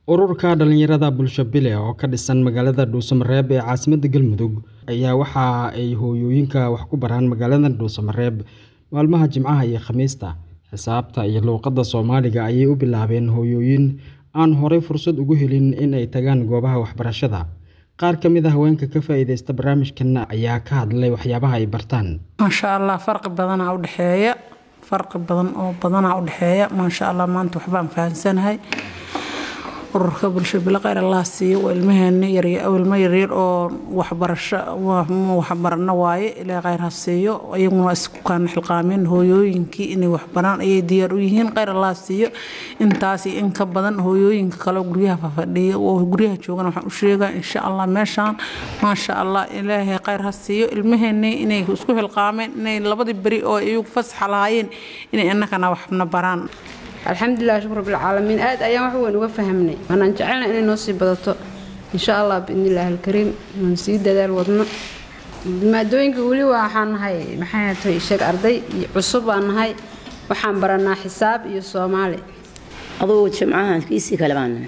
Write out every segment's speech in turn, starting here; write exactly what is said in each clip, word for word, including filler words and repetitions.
Ururka dhalinyarada bulsho bile oo ka dhisan magaalada Dhuusamareeb ee caasimadda Galmudug ayaa waxa ay hooyooyinka wax ku baraan magaalada Dhuusamareeb maalmaha Jimcaha iyo Khamiista. Xisaabta iyo luqadda Soomaaliga ayay u bilaabeen hooyooyin aan horey fursad ugu helin in ay tagaan goobaha waxbarashada. Qaar ka mid ah haweenka ka faa'iideysta barnaamijkan ayaa ka hadlay waxyaabaha ay bartaan. Masha Allah farqi badan u dhaxeeya farqi badan oo badan u dhaxeeya masha Allah maanta waxbaan fahansanahay. ururka bulsho bile qeyr Allah siiyo ilmaheena yar yar ilmo yar yar oo waxbarasho waxbarana waaye ilaa qeyr ha siiyo ayaguna isku kaan xilqaameen hooyooyinkii inay wax baraan ay diyaar u yihiin qeyr Allah siiyo intaas in ka badan hooyooyinka kale guryaha fadhiyo oo guryaha joogan waxaan u sheegaa insha Allah meeshaan masha Allah ilaahay qeyr ha siiyo ilmaheena inay isku xilqaameen inay labadii bari oo ay fasax lahaayeen inay annagana waxna baraan. الحمد لله شكر رب العالمين آد أيام وحوين وفهمني أنا نجعلنا إني نصيب بدته إن شاء الله بإذن الله الكريم ونسيد ذا الوضع ما دوين قولي وحن هاي محيط الشيء أرضي عصب عن هاي وحن برنا حساب يسومالي أضوء شمعان كيسي كلامنا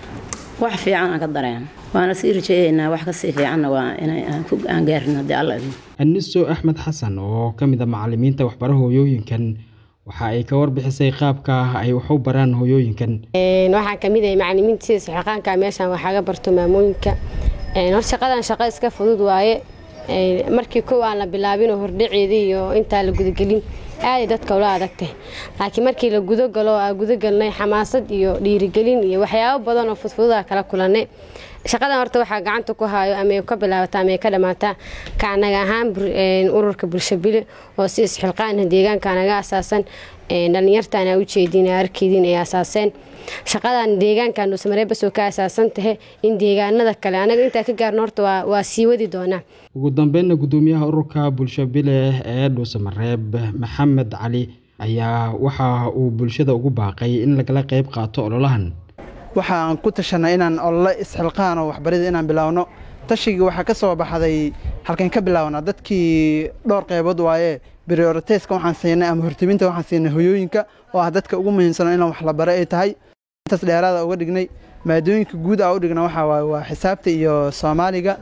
وحفي عنا قدرين وأنا سير شيء واحد كسيفي عنا وأنا فوق أنجرنا دي الله النسو أحمد حسن وكم إذا معلمين توحبره يوين waxa ay ka warbixisay qaabka ay wax u baraan hooyooyinkan een waxa kamid ah macallimiinta saxaqaanka meeshan waxa laga barto maamooyinka een hor shaqadan shaqo iska fudud waaye ee markii koow aan la bilaabin hordhiceedii iyo inta la gudagelin aad dadka wala adagtay laakiin markii la gudo galo aan gudo galnay xamaasad iyo dhiirigelin iyo waxyaabo badan oo fudud kala kulanay shaqadan horta waxa gacanta ku haayo ama ka bilaabata ama ka dhamaata kaanaga ahaan ururka bulsho bile oo si isxilqaan deegaanka anaga asaasan dhalinyartana u jeedina arkiidin ay asaaseen shaqadan deegaanka Dhuusamareeb soo ka asaasan tahay in deegaanada kale anaga inta ka gaarno horta waa sii wadi doona. Ugu dambeyn gudoomiyaha ururka bulsho bile ee Dhuusamareeb Maxamed Cali ayaa waxa uu bulshada ugu baaqay in laga qayb qaato ololahan. waxaan ku tashanay inaan olole isxilqaan oo waxbarida inaan bilaawno tashiga waxa ka soo baxday halkan ka bilaawna dadkii dhowr qaybood waaye prioritize-ka waxaan siinay ama hortiminta waxaan siinay hooyooyinka oo ah dadka ugu muhiimsan in wax la baro ay tahay intaas dheeraad uga dhignay maadooyinka guud ah u dhigna waxa waaye waa xisaabta iyo Soomaaliga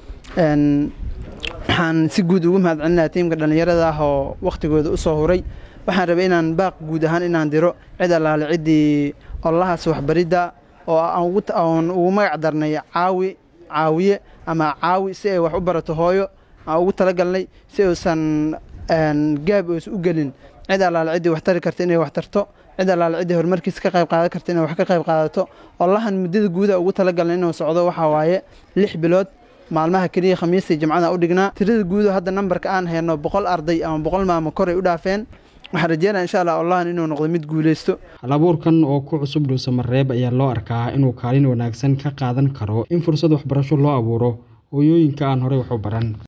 een waxaan si guud ugu mahadcelinayaa tiimka dhalinyarada ah oo waqtigooda u soo huray waxaan rabay inaan baaq guud ahaan inaan diro cid allaale cidii allahaas waxbarida oo aan ugu aan ugu magac darnay caawi caawiye ama caawi si ay wax u barato hooyo aan ugu talagalnay si uusan aan gaab u gelin cid allaale cidii wax tari karto inay wax tarto cid allaale cidii horumarkiisa ka qayb qaadan karto inay wax ka qayb qaadato allahan muddada guud ugu talagalnay inuu socdo waxa waaye lix bilood maalmaha kaliya Khamiista Jimcaha u dhignaa tirada guud hadda numberka aan hayno boqol arday ama boqol maamo kor ay u dhaafeen waxaan rajeynayaa insha Allah Allah inuu noqdo mid guuleysto. Halabuurkan oo ku cusub Dhuusamareeb ayaa loo arkaa inuu kaalin wanaagsan ka qaadan karo in fursad waxbarasho loo abuuro hooyooyinka aan horey wax u baran.